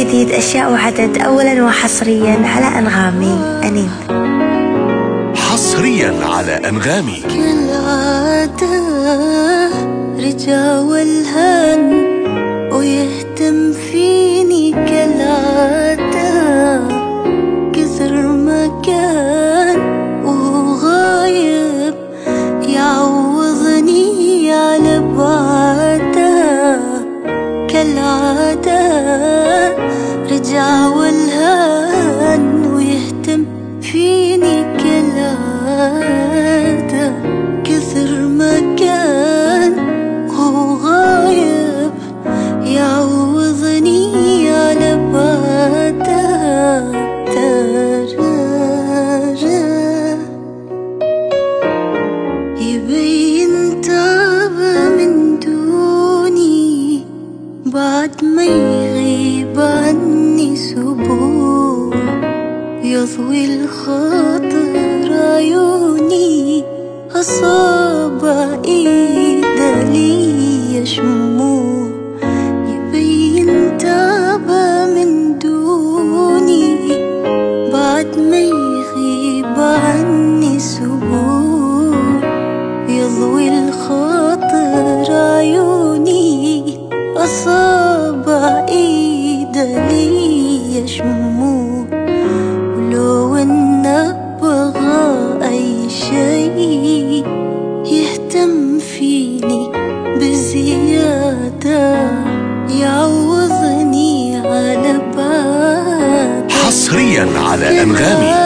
جديد أشياء وعدد، أولا وحصريا على أنغامي. أنين حصريا على أنغامي. كالعادة رجع والهان ويهتم فيني كالعادة، كثر ما كان وهو غايب يعوضني على بعده. كالعادة رجع والهان ويهتم فيني كالعادة، كثر ما كان وهو غايب يعوضني على بعده. يبين تعب من دوني بعد ما يغيب عني أسبوع، يضوي الخاطر عيوني أصابع إيده لي شموع. يبين تعب من دوني بعد ما يغيب عني أسبوع، يضوي الخاطر عيوني أصابع إيده لي شموع. ولو إنه بغى أي شي يهتم فيني بزيادة، يعوضني على بعد. حصريا على أنغامي.